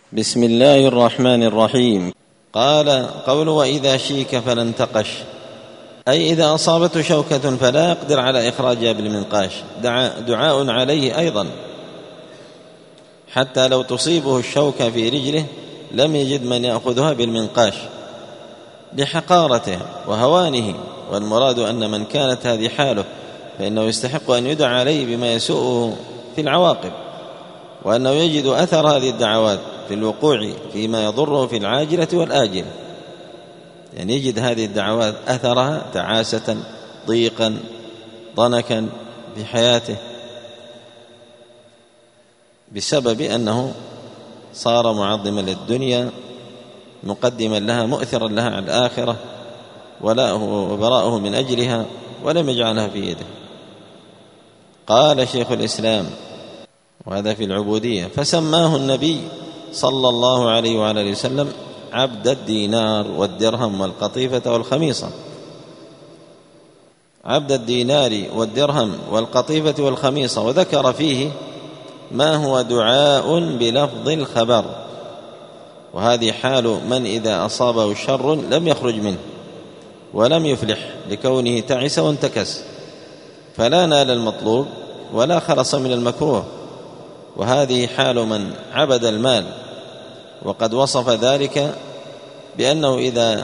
بسم الله الرحمن الرحيم. قال قول وإذا شيك فلا انتقش، أي إذا أصابته شوكة فلا يقدر على إخراجها بالمنقاش، دعاء عليه أيضا، حتى لو تصيبه الشوكة في رجله لم يجد من يأخذها بالمنقاش لحقارته وهوانه، والمراد أن من كانت هذه حاله فإنه يستحق أن يدعى عليه بما يسوءه في العواقب، وأنه يجد أثر هذه الدعوات في الوقوع فيما يضره في العاجلة والآجلة، يعني يجد هذه الدعوات أثرها تعاسة، ضيقا، ضنكا في حياته، بسبب أنه صار معظما للدنيا، مقدما لها، مؤثرا لها على الآخرة، ولاءه وبراءه من أجلها، ولم يجعلها في يده. قال شيخ الإسلام، وهذا في العبودية، فسماه النبي صلى الله عليه وعلى آله وسلم عبد الدينار والدرهم والقطيفة والخميصة، عبد الدينار والدرهم والقطيفة والخميصة، وذكر فيه ما هو دعاء بلفظ الخبر، وهذه حال من إذا أصابه الشر لم يخرج منه ولم يفلح، لكونه تعس وانتكس فلا نال المطلوب ولا خلص من المكروه، وهذه حال من عبد المال، وقد وصف ذلك بأنه إذا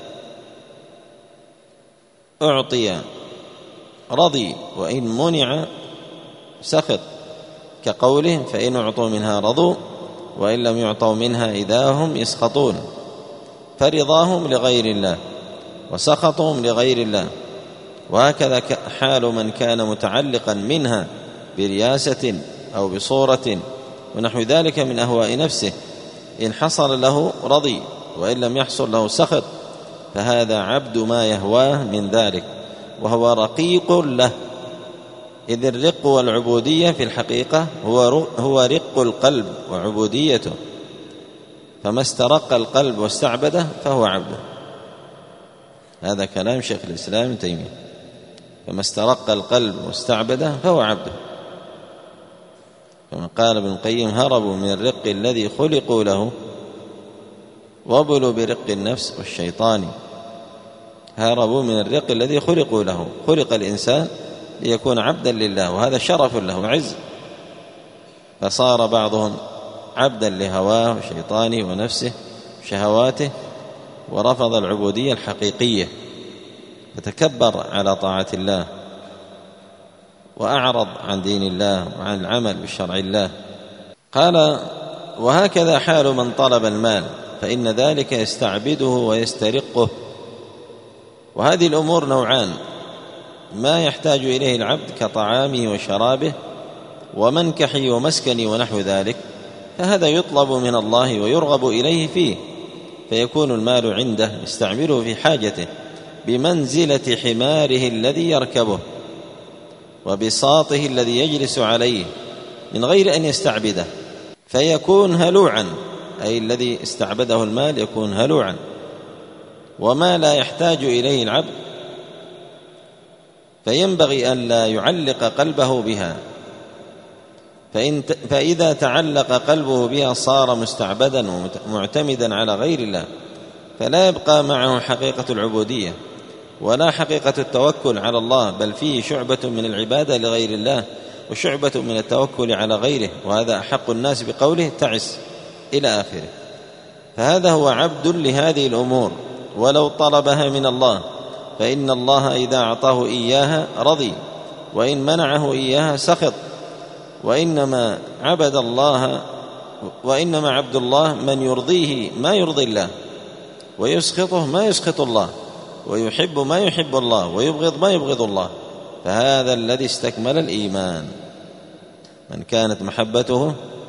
أعطي رضي وإن منع سخط، كقوله فإن أعطوا منها رضوا وإن لم يعطوا منها إذا هم يسخطون، فرضاهم لغير الله وسخطهم لغير الله. وهكذا حال من كان متعلقا منها برياسة أو بصورة ونحو ذلك من أهواء نفسه، إن حصل له رضي وإن لم يحصل له سخط، فهذا عبد ما يهواه من ذلك، وهو رقيق له، إذ الرق والعبودية في الحقيقة هو رق القلب وعبوديته، فما استرق القلب واستعبده فهو عبده. هذا كلام شيخ الإسلام ابن تيمية، فما استرق القلب واستعبده فهو عبده، كما قال ابن القيم هربوا من الرق الذي خلقوا له وبلوا برق النفس والشيطان. هربوا من الرق الذي خلقوا له، خلق الإنسان ليكون عبدا لله، وهذا شرف له وعز، فصار بعضهم عبدا لهواه وشيطانه ونفسه وشهواته، ورفض العبودية الحقيقية، فتكبر على طاعة الله، وأعرض عن دين الله وعن العمل بشرع الله. قال وهكذا حال من طلب المال، فإن ذلك يستعبده ويسترقه. وهذه الأمور نوعان: ما يحتاج إليه العبد كطعامه وشرابه ومنكحه ومسكنه ونحو ذلك، فهذا يطلب من الله ويرغب إليه فيه، فيكون المال عنده يستعمله في حاجته بمنزلة حماره الذي يركبه وبساطه الذي يجلس عليه من غير أن يستعبده، فيكون هلوعا، أي الذي استعبده المال يكون هلوعا. وما لا يحتاج إليه العبد فينبغي أن لا يعلق قلبه بها، فإذا تعلق قلبه بها صار مستعبدا ومعتمدا على غير الله، فلا يبقى معه حقيقة العبودية ولا حقيقة التوكل على الله، بل فيه شعبة من العبادة لغير الله وشعبة من التوكل على غيره، وهذا أحق الناس بقوله تعس إلى آخره. فهذا هو عبد لهذه الأمور ولو طلبها من الله، فإن الله إذا أعطاه إياها رضي، وإن منعه إياها سخط. وإنما عبد الله من يرضيه ما يرضي الله، ويسخطه ما يسخط الله، ويحب ما يحب الله، ويبغض ما يبغض الله، فهذا الذي استكمل الإيمان، من كانت محبته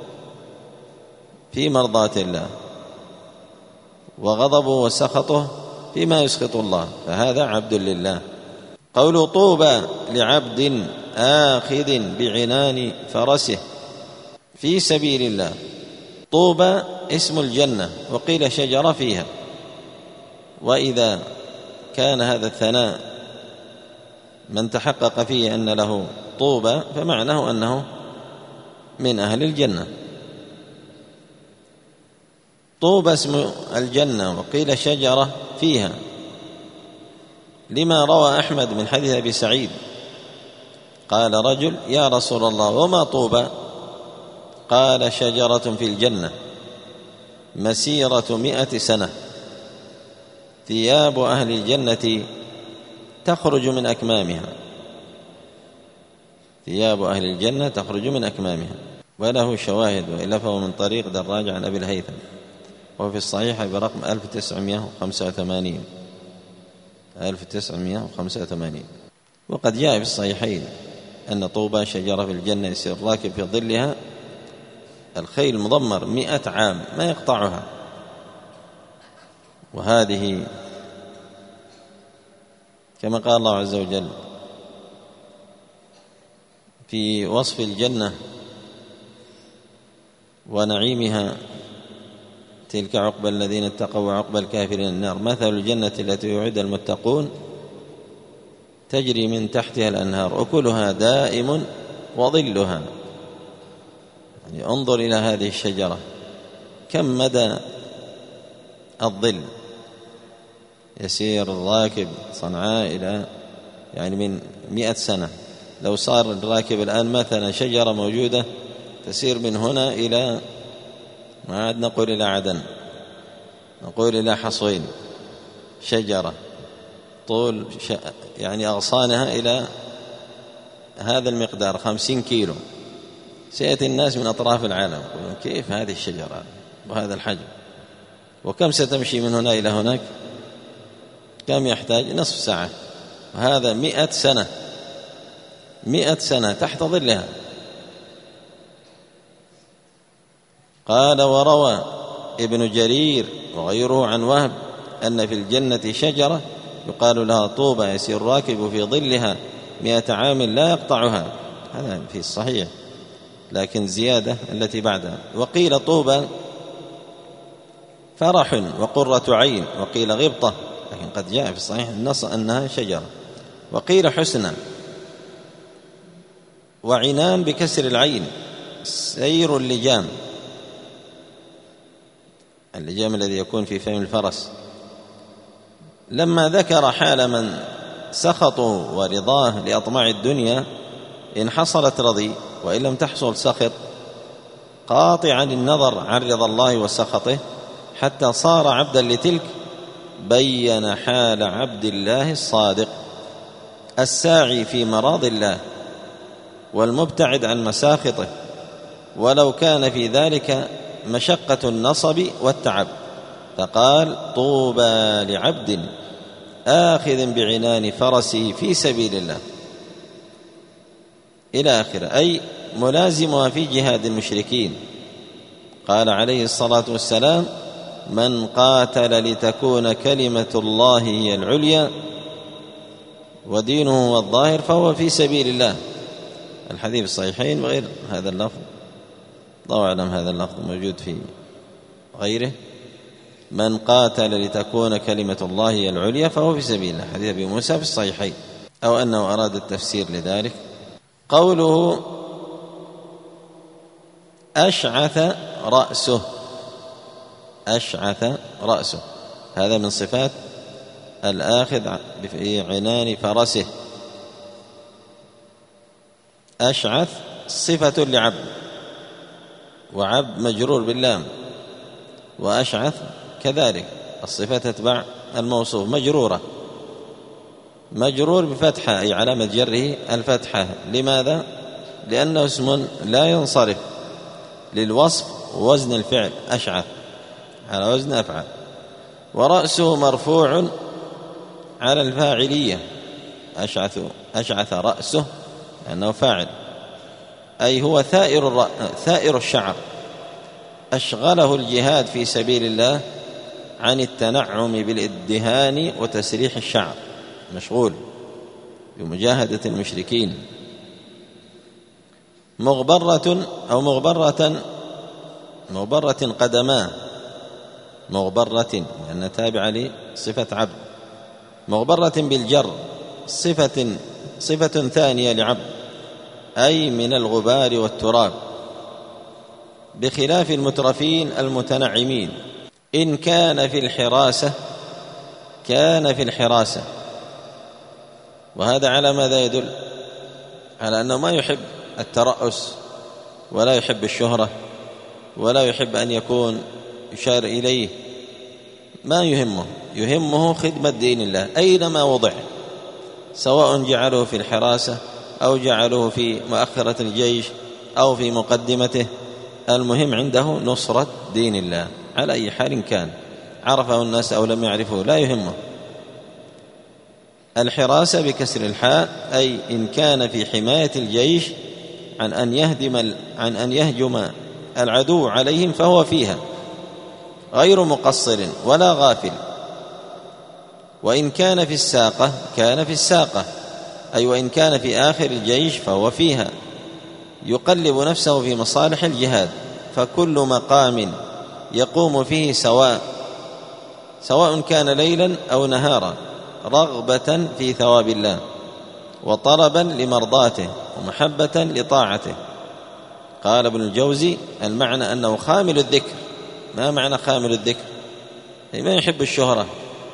في مرضاة الله وغضبه وسخطه فيما يسخط الله، فهذا عبد لله. قول طوبى لعبد آخذ بعنان فرسه في سبيل الله. طوبى اسم الجنة، وقيل شجرة فيها، وإذا كان هذا الثناء من تحقق فيه أن له طوبى فمعناه أنه من أهل الجنة. طوبى اسم الجنة وقيل شجرة فيها، لما روى أحمد من حديث أبي سعيد قال رجل: يا رسول الله وما طوبى؟ قال: شجرة في الجنة مسيرة 100 سنة، ثياب أهل الجنة تخرج من أكمامها، ثياب أهل الجنة تخرج من أكمامها. وله شواهد، وإلا فهو من طريق دراج عن أبي الهيثم، وفي الصحيح برقم 1985. وقد جاء في الصحيحين أن طوبى شجرة في الجنة يسير الراكب في ظلها، الخيل مضمر 100 عام ما يقطعها. وهذه كما قال الله عز وجل في وصف الجنة ونعيمها: تلك عقبى الذين اتقوا وعقبى الكافرين النار، مثل الجنة التي يوعد المتقون تجري من تحتها الأنهار أكلها دائم وظلها. يعني انظر إلى هذه الشجرة كم مدى الظل، يسير الراكب صنعاء إلى من 100 سنة. لو صار الراكب الآن مثلا شجرة موجودة تسير من هنا إلى، ما عاد نقول إلى عدن، نقول إلى حصوين، شجرة طول أغصانها إلى هذا المقدار 50 كيلو، سيأتي الناس من أطراف العالم يقولون: كيف هذه الشجرة وهذا الحجم؟ وكم ستمشي من هنا إلى هناك؟ كم يحتاج؟ نصف ساعة. وهذا 100 سنة، 100 سنة تحت ظلها. قال: وروى ابن جرير وغيره عن وهب أن في الجنة شجرة يقال لها طوبى يسير الراكب في ظلها 100 عام لا يقطعها. هذا في الصحيح، لكن زيادة التي بعدها. وقيل طوبى فرح وقرة عين، وقيل غبطة، لكن قد جاء في الصحيح النص أنها شجرة. وقيل حسنى وعنان بكسر العين، سير اللجام، اللجام الذي يكون في فم الفرس. لما ذكر حال من سخطوا ورضاه لأطماع الدنيا، إن حصلت رضي وإن لم تحصل سخط، قاطعا النظر عن رضا الله وسخطه حتى صار عبدا لتلك، بين حال عبد الله الصادق الساعي في مراضي الله والمبتعد عن مساخطه، ولو كان في ذلك مشقة النصب والتعب. فقال: طوبى لعبد آخذ بعنان فرسه في سبيل الله، إلى آخره، أي ملازمها في جهاد المشركين. قال عليه الصلاة والسلام: من قاتل لتكون كلمة الله هي العليا ودينه هو الظاهر فهو في سبيل الله. الحديث الصحيحين وغير هذا اللفظ، الله أعلم هذا اللفظ موجود في غيره: من قاتل لتكون كلمة الله هي العليا فهو في سبيل الله، حديث أبي موسى في الصحيحين، أو أنه أراد التفسير لذلك. قوله أشعث رأسه، أشعث رأسه، هذا من صفات الآخذ في عنان فرسه. أشعث صفة لعبد، وعبد مجرور باللام، وأشعث كذلك الصفة تتبع الموصوف، مجرورة، مجرور بفتحة، أي علامة جره الفتحة. لماذا؟ لأنه اسم لا ينصرف للوصف وزن الفعل، أشعث على وزن أفعل. ورأسه مرفوع على الفاعلية، أشعث رأسه لأنه فاعل، أي هو ثائر الشعر، أشغله الجهاد في سبيل الله عن التنعم بالادهان وتسريح الشعر، مشغول بمجاهدة المشركين. مغبرة أو مغبرة قدماه، مغبرة لأنها تابعة لصفة عبد. مغبرة بالجر، صفة ثانية لعبد، أي من الغبار والتراب، بخلاف المترفين المتنعمين إن كان في الحراسة كان في الحراسة. وهذا على ماذا يدل؟ على أنه ما يحب الترأس ولا يحب الشهرة ولا يحب أن يكون يشار إليه، ما يهمه خدمة دين الله أينما وضع، سواء جعله في الحراسة أو جعله في مؤخرة الجيش أو في مقدمته، المهم عنده نصرة دين الله على أي حال كان، عرفه الناس أو لم يعرفه لا يهمه. الحراسة بكسر الحاء أي إن كان في حماية الجيش عن أن يهجم العدو عليهم فهو فيها غير مقصر ولا غافل. وإن كان في الساقة كان في الساقة، أي وإن كان في آخر الجيش فهو فيها، يقلب نفسه في مصالح الجهاد، فكل مقام يقوم فيه سواء كان ليلا أو نهارا، رغبة في ثواب الله وطلبا لمرضاته ومحبة لطاعته. قال ابن الجوزي المعنى أنه خامل الذكر. ما معنى خامل الذكر؟ ما يحب الشهرة،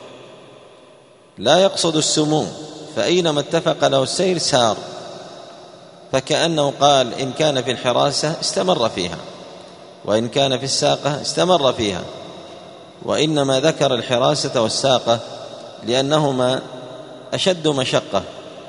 لا يقصد السمو، فأينما اتفق له السير سار، فكأنه قال إن كان في الحراسة استمر فيها، وإن كان في الساقة استمر فيها. وإنما ذكر الحراسة والساقة لأنهما أشد مشقة.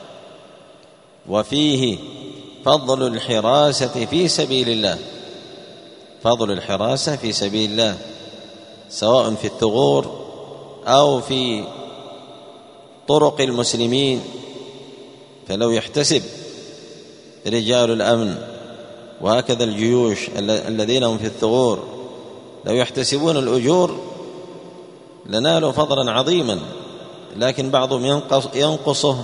وفيه فضل الحراسة في سبيل الله، فضل الحراسة في سبيل الله سواء في الثغور أو في طرق المسلمين، فلو يحتسب رجال الأمن وهكذا الجيوش الذين هم في الثغور لو يحتسبون الأجور لنالوا فضلا عظيما، لكن بعضهم ينقصه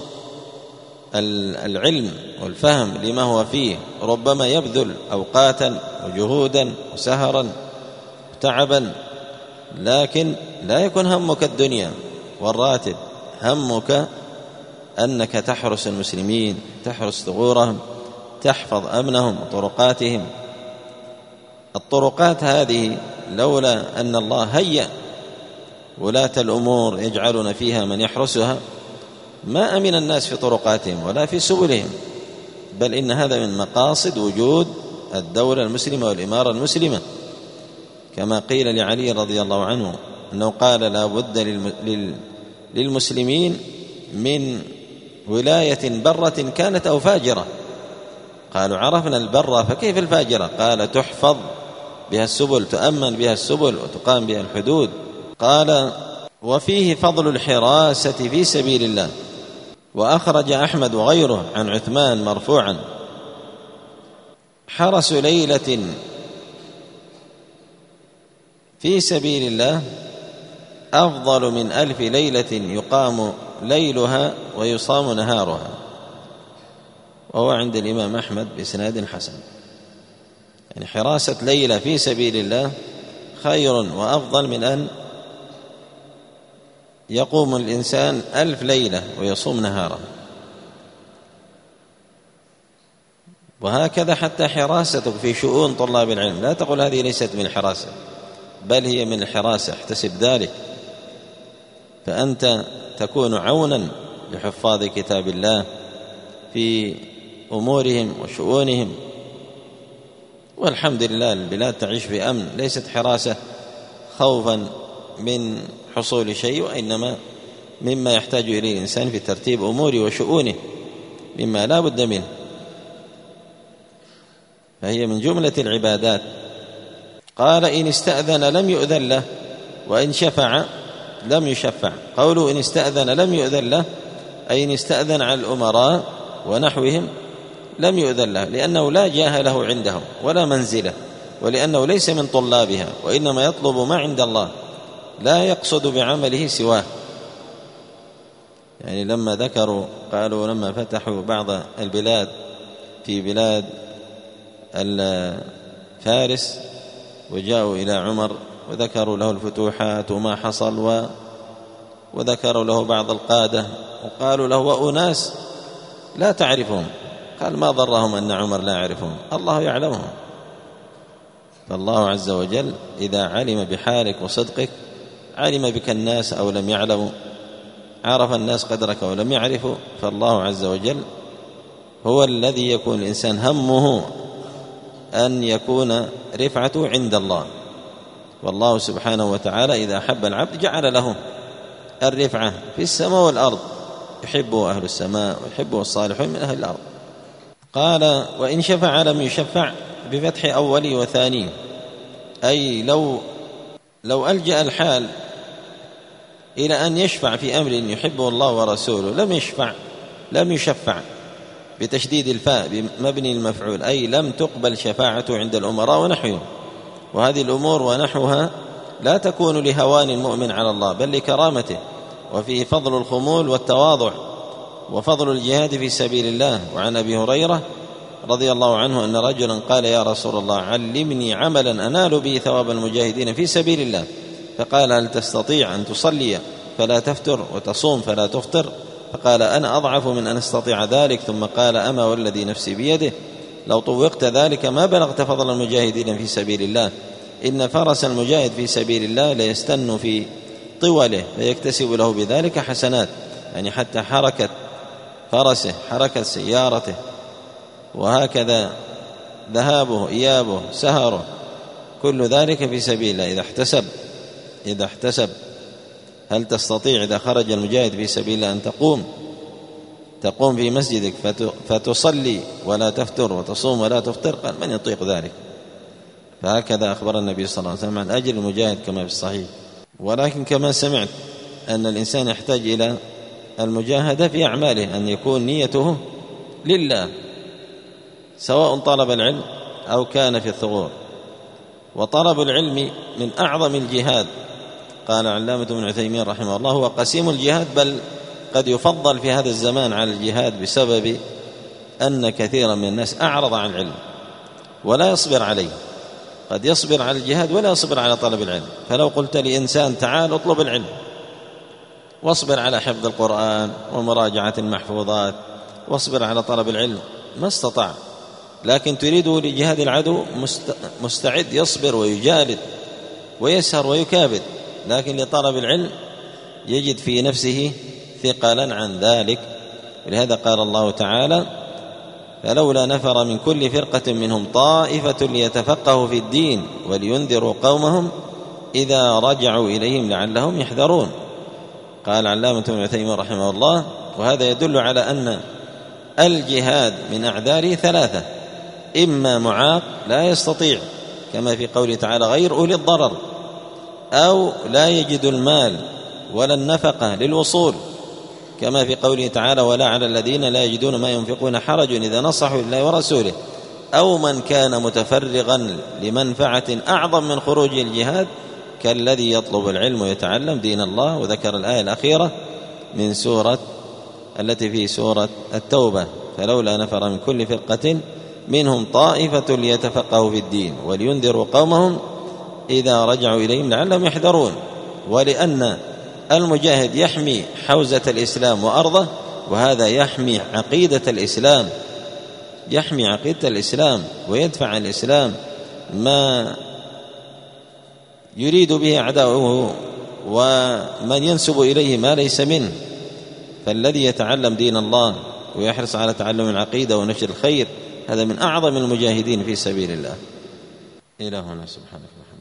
العلم والفهم لما هو فيه، ربما يبذل أوقاتا وجهودا وسهرا وتعبا، لكن لا يكون همك الدنيا والراتب، همك أنك تحرس المسلمين، تحرس ثغورهم، تحفظ أمنهم وطرقاتهم. الطرقات هذه لولا أن الله هيأ ولاة الأمور يجعلون فيها من يحرسها ما أمن الناس في طرقاتهم ولا في سبلهم، بل إن هذا من مقاصد وجود الدولة المسلمة والإمارة المسلمة، كما قيل لعلي رضي الله عنه أنه قال لا بد للمسلمين من ولاية برة كانت أو فاجرة. قالوا عرفنا البرة فكيف الفاجرة؟ قال تحفظ بها السبل، تؤمن بها السبل وتقام بها الحدود. قال وفيه فضل الحراسة في سبيل الله. وأخرج أحمد وغيره عن عثمان مرفوعا حرس ليلة في سبيل الله أفضل من 1000 ليلة يقام ليلها ويصام نهارها، وهو عند الإمام أحمد بإسناد حسن. يعني حراسة ليلة في سبيل الله خير وأفضل من أن يقوم الإنسان 1000 ليلة ويصوم نهارها. وهكذا حتى حراستك في شؤون طلاب العلم، لا تقول هذه ليست من الحراسة، بل هي من الحراسة، احتسب ذلك، فأنت تكون عونا لحفاظ كتاب الله في أمورهم وشؤونهم. والحمد لله البلاد تعيش في أمن، ليست حراسة خوفا من حصول شيء، وإنما مما يحتاج إليه الإنسان في ترتيب أموره وشؤونه مما لا بد منه، فهي من جملة العبادات. قال إن استأذن لم يؤذن له وإن شفع لم يشفع. قوله إن استأذن لم يؤذن له أي إن استأذن على الأمراء ونحوهم لم يؤذن له، لأنه لا جاه له عندهم ولا منزله، ولأنه ليس من طلابها، وإنما يطلب ما عند الله، لا يقصد بعمله سواه. يعني لما ذكروا قالوا لما فتحوا بعض البلاد في بلاد فارس وجاءوا إلى عمر وذكروا له الفتوحات وما حصل وذكروا له بعض القادة وقالوا له وأناس لا تعرفهم، قال ما ضرهم أن عمر لا يعرفهم، الله يعلمهم، فالله عز وجل إذا علم بحالك وصدقك، علم بك الناس أو لم يعلموا، عرف الناس قدرك أو لم يعرفوا، فالله عز وجل هو الذي يكون الإنسان همه أن يكون رفعته عند الله. والله سبحانه وتعالى إذا أحب العبد جعل له الرفعة في السماء والأرض، يحبه أهل السماء ويحبه الصالحون من أهل الأرض. قال: وإن شفع لم يشفع، بفتح أولي وثاني، أي لو ألجأ الحال إلى أن يشفع في أمر يحبه الله ورسوله لم يشفع بتشديد الفاء بمبني المفعول، أي لم تقبل شفاعته عند الأمراء ونحوهم. وهذه الأمور ونحوها لا تكون لهوان المؤمن على الله، بل لكرامته، وفيه فضل الخمول والتواضع وفضل الجهاد في سبيل الله. وعن أبي هريرة رضي الله عنه أن رجلا قال: يا رسول الله، علمني عملا أنال به ثواب المجاهدين في سبيل الله. فقال: هل تستطيع أن تصلي فلا تفتر وتصوم فلا تفطر؟ فقال: أنا أضعف من أن أستطيع ذلك. ثم قال: أما والذي نفسي بيده لو طوقت ذلك ما بلغت فضل المجاهدين في سبيل الله. إن فرس المجاهد في سبيل الله ليستن في طوله فيكتسب له بذلك حسنات، يعني حتى حركة فرسه، حركة سيارته، وهكذا ذهابه إيابه سهره، كل ذلك في سبيل الله إذا احتسب. هل تستطيع إذا خرج المجاهد في سبيل الله أن تقوم في مسجدك فتصلي ولا تفتر وتصوم ولا تفطر؟ قال: من يطيق ذلك؟ فهكذا أخبر النبي صلى الله عليه وسلم عن أجر المجاهد كما في الصحيح. ولكن كما سمعت أن الإنسان يحتاج إلى المجاهدة في أعماله، أن يكون نيته لله، سواء طلب العلم أو كان في الثغور. وطلب العلم من أعظم الجهاد. قال علامة ابن عثيمين رحمه الله: هو قسيم الجهاد، بل قد يفضل في هذا الزمان على الجهاد بسبب أن كثيرا من الناس أعرض عن العلم ولا يصبر عليه. قد يصبر على الجهاد ولا يصبر على طلب العلم. فلو قلت لإنسان: تعال اطلب العلم واصبر على حفظ القرآن ومراجعة المحفوظات واصبر على طلب العلم، ما استطاع. لكن تريده لجهاد العدو مستعد يصبر ويجالد ويسهر ويكابد، لكن لطلب العلم يجد في نفسه ثقلا عن ذلك. ولهذا قال الله تعالى: فلولا نفر من كل فرقة منهم طائفة ليتفقهوا في الدين ولينذروا قومهم إذا رجعوا إليهم لعلهم يحذرون. قال علامة ابن عثيمين رحمه الله: وهذا يدل على أن الجهاد من أعذاره ثلاثة: إما معاق لا يستطيع كما في قوله تعالى: غير أولي الضرر، أو لا يجد المال ولا النفقة للوصول كما في قوله تعالى: ولا على الذين لا يجدون ما ينفقون حرج إذا نصحوا لله ورسوله، أو من كان متفرغا لمنفعة أعظم من خروج الجهاد كالذي يطلب العلم ويتعلم دين الله. وذكر الآية الأخيرة من سورة التي في سورة التوبة: فلولا نفر من كل فرقة منهم طائفة ليتفقهوا في الدين ولينذروا قومهم إذا رجعوا إليهم لعلهم يحذرون. ولأن المجاهد يحمي حوزة الإسلام وأرضه، وهذا يحمي عقيدة الإسلام ويدفع عن الإسلام ما يريد به أعداؤه ومن ينسب إليه ما ليس منه. فالذي يتعلم دين الله ويحرص على تعلم العقيدة ونشر الخير هذا من أعظم المجاهدين في سبيل الله. إلهنا سبحانه وتعالى.